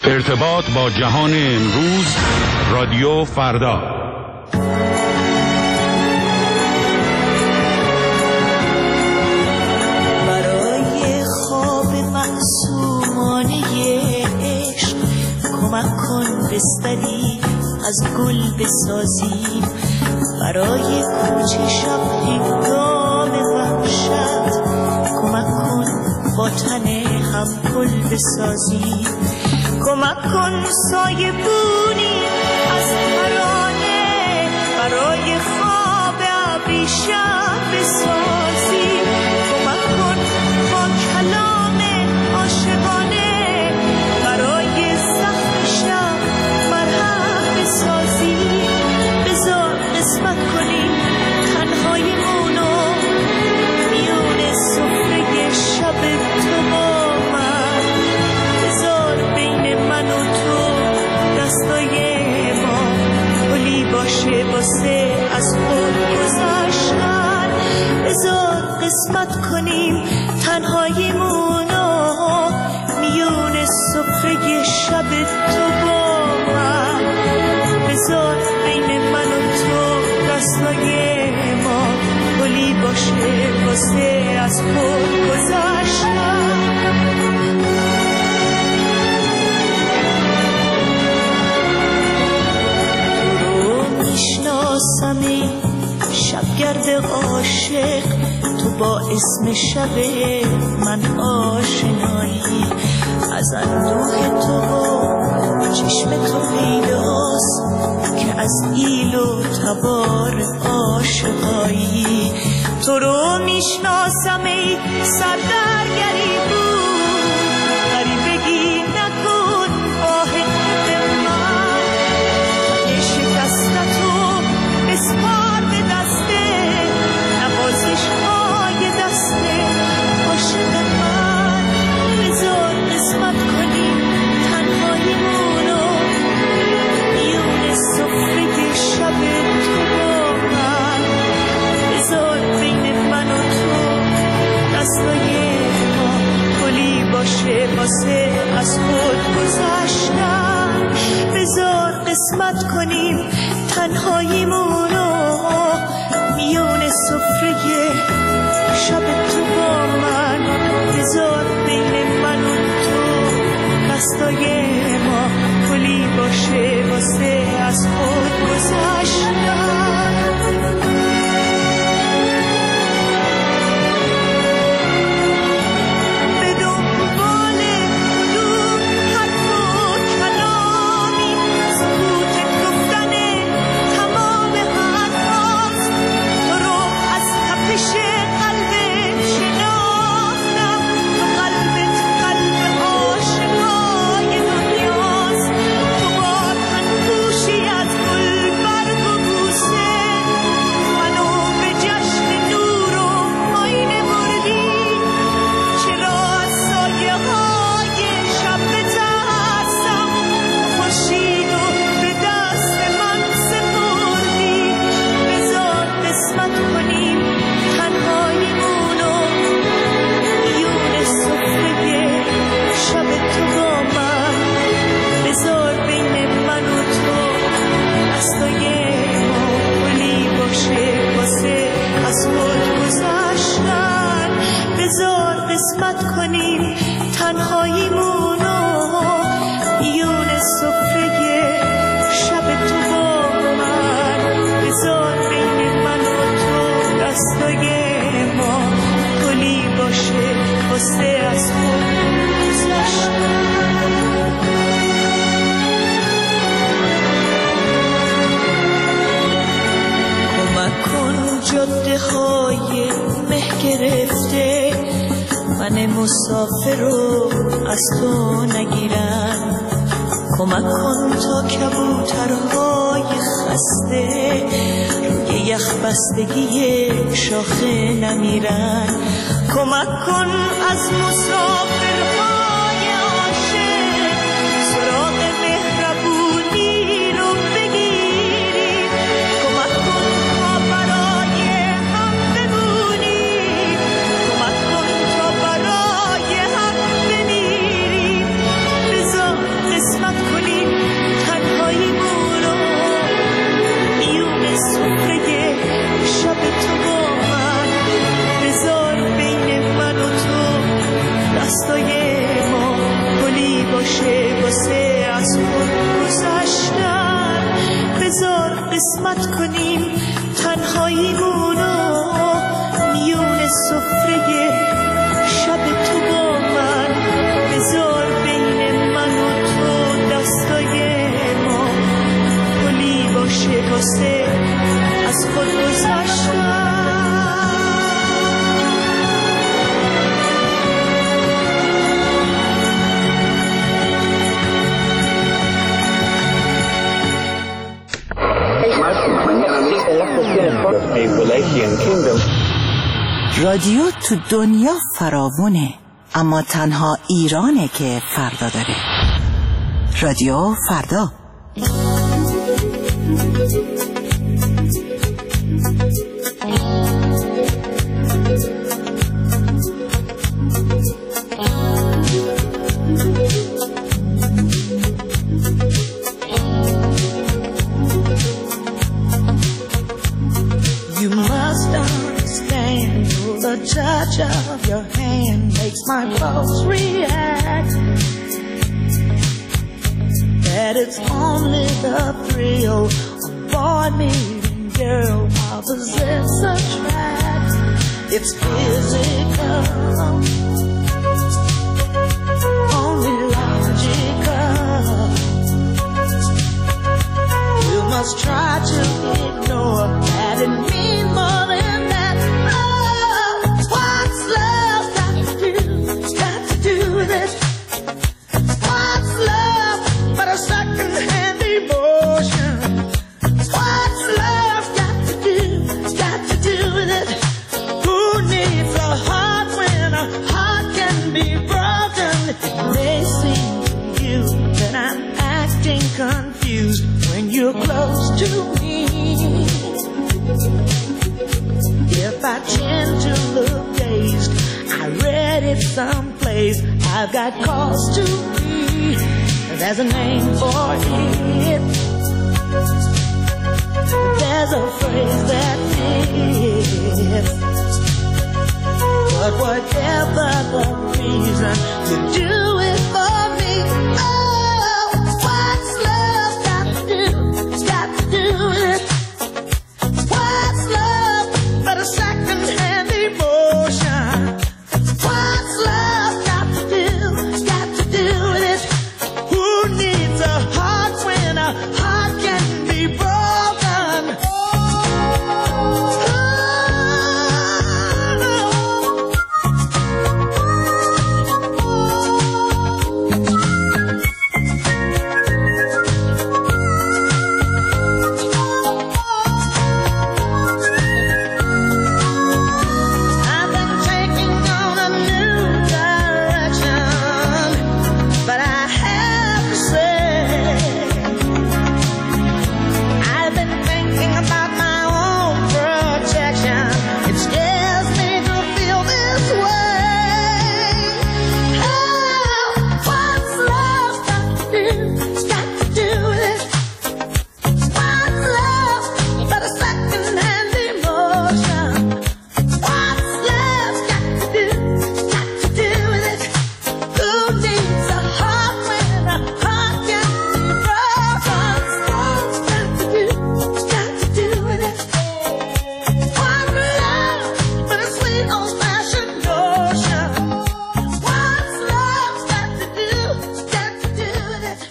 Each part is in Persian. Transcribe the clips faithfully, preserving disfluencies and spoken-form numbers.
ارتباط با جهان امروز، رادیو فردا. برای خواب معصومانه عشق کمک کن بستری از گل بسازیم، برای کوچه شب هنگام وحشت کمک کن با تن هم گل بسازیم، کمک کن سایه بونی از ترانه برای خواب ابریشم بسازیم، کمک کن با کلام عاشقانه برای زخم شب مرهم بسازیم، بذار قسمت کنیم تنهاییمونو میون سفره شب تو با من، بذار بین من و تو دستای ما پلی باشه واسه از خود گذشتن، بذار قسمت کنیم تنهاییمونو میون سفره شب تو با من، بذار بین من و تو دستای ما پلی باشه واسه از خود گذشتن. میشناسمی شبگرد عاشق، تو با اسم شب من آشنایی، از اندوه تو با چشم تو پیداست که از ایل و تبار عاشقایی، تو رو میشناسم ای سردرگری بود، غریبگی نکن آه دل من، شکستتو بسپار به دسته نوازش های دسته عاشق من، بذار قسمت کنیم تنهاییمونو میون سفره شب تو با من، بذار بین من و تو دستای ما پلی باشه واسه از خود گذشتن، بذار قسمت کنیم تنهاییمونو میون سفره شب تو با من، بذار بین من و تو دستای ما پلی باشه واسه از خود گذشتن. مسافر رو از تو نگیرن، کمک کن تا کبوترهای خسته روی یخ بستگی شاخه نمیرن، کمک کن از مسافرهای عاشق سراغ مهربونی رو بگیریم، کمک کن تا برای هم بمونیم، کمک کن تا برای هم بمیریم، بذار قسمت واسه از خود گذشتن. بذار قسمت کنیم تنهایی گونو میون سفره شب تو با من. بذار بین من و تو دستای ما پلی باشه واسه از خود گذشتن. رادیو تو دنیا فراوونه، اما تنها ایرانه که فردا داره. رادیو فردا. The touch of your hand makes my pulse react. That it's only the thrill of boy meeting girl opposites attract. It's physical, only logical. You must try to ignore that it means more than that. What's love but a second-hand emotion? What's love got to do, got to do with it? Who needs a heart when a heart can be broken? It may seem to you that I'm acting confused when you're close to me. If I tend to look dazed, I read it someplace. I've got cause to be. There's a name for it. There's a phrase that fits. But whatever the reason, you do it for me. Oh, what's love got to do? It's got to do with it. What's love but a second-hand emotion? What's love got to do, got to do with it? Who needs a heart when a heart can be broken? Oh, no. I've been taking on a new direction, but I have to say, I've been thinking about my own protection. It scares me to feel this way. Oh, what's love got to do? It's got to do with it. What's love but a second-hand emotion? What's love got to do? Got to do with it. Who needs a heart when a heart can be broken? What's got to do? Got to do with it. What's love but a sweet old-fashioned notion? What's love got to do? Got to do with it.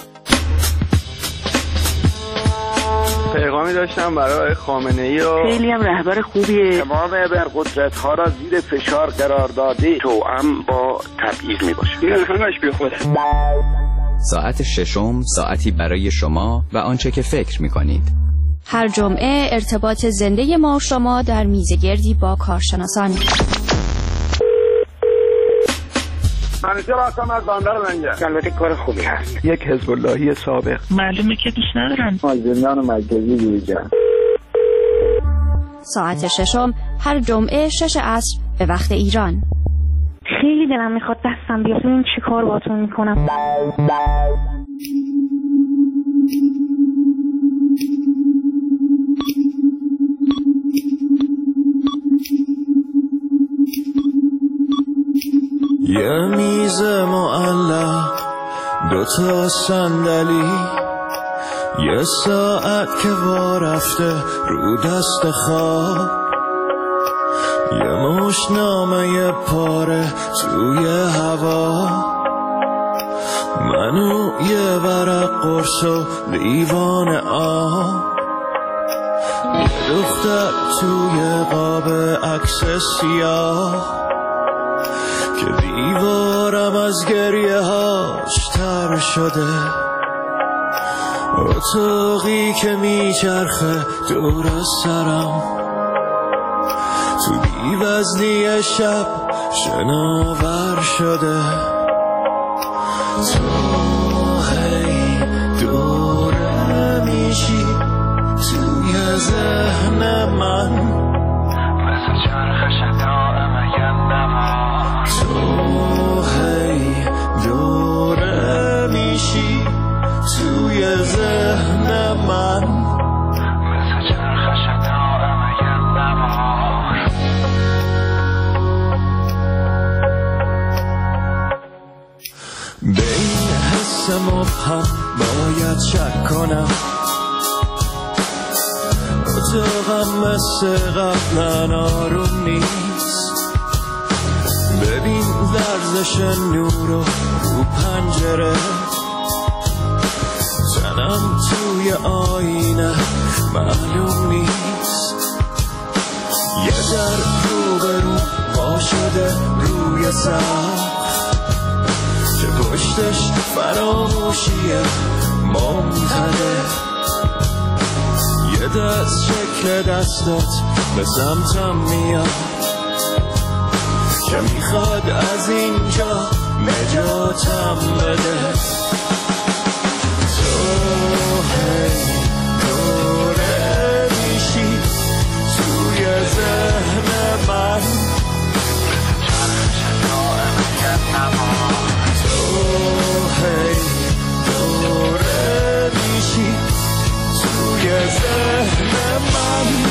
پیغامی داشتم برای خامنه‌ای و خیلی هم رهبر خوبیه. تمام ابرقدرت ها را زیر فشار قرار داده توأم با تبعیض می باشه. این همش بی خوده. ساعت ششم، ساعتی برای شما و آنچه که فکر می کنید. هر جمعه ارتباط زنده ما و شما در میزگردی با کارشناسان. منیجر آسام از بندر منجر. البته کار خوبی هست. یک حزب اللهی سابق. معلومه که دوست ندارن. از زندان مرکزی بیرون. ساعت ششم هر جمعه شش عصر به وقت ایران. خیلی دلم میخواد دستم بیاد ببین چی کار باهاتون میکنم. یه میز معلق دوتا صندلی، یه ساعت که وا رفته رو دست خواب، یه مشتنامه یه پاره توی هوا، منو یه ورق قرص و لیوان آب، یه دختر توی قاب عکس سیاه که دیوارم از گریه هاش تر شده، اتاقی که میچرخه دور سرم، تو بی‌وزنی شب شناور شده، تو هی دوره میشی توی ذهن من، مثل چرخش دائم یه نوا، تو هی دوره میشی توی ذهن من، مثل چرخش دائم یه نوار. به این حس مبهم باید شک کنم، اتاقم مثل قبلا آروم نیست، ببین لرزش نور رو پنجره، تنم توی آینه معلوم نیست، یه در رو به رو با شده روی سقف که پشتش فراموشیه ممتده، یه دست شکل دستات به سمتم میاد که میخواد از اینجا نجاتم بده، تو هی دوره میشی توی ذهن من، تو هی دوره میشی توی ذهن من.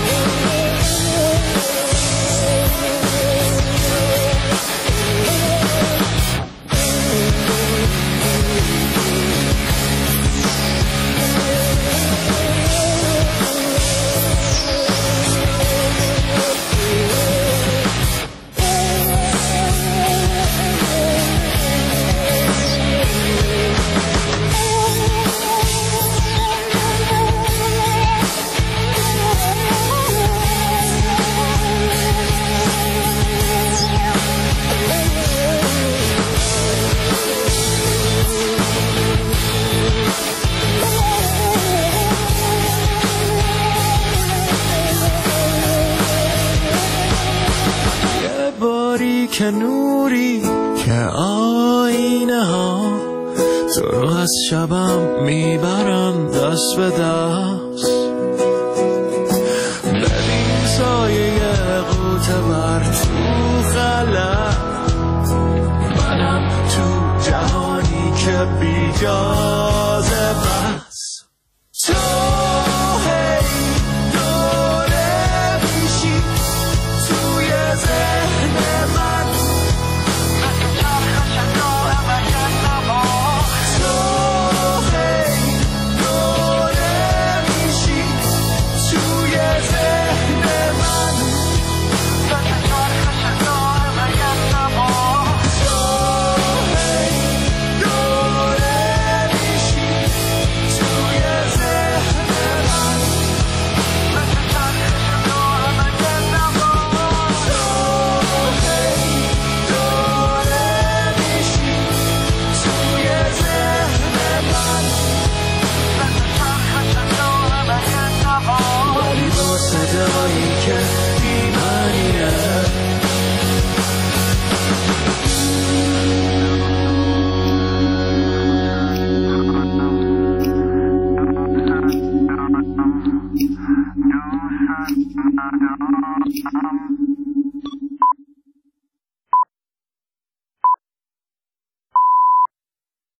که نوری که آینه ها تو رو از شبم میبرن دست به دست، ببین سایه قوطه بر تو خلق، منم تو جهانی که بی جا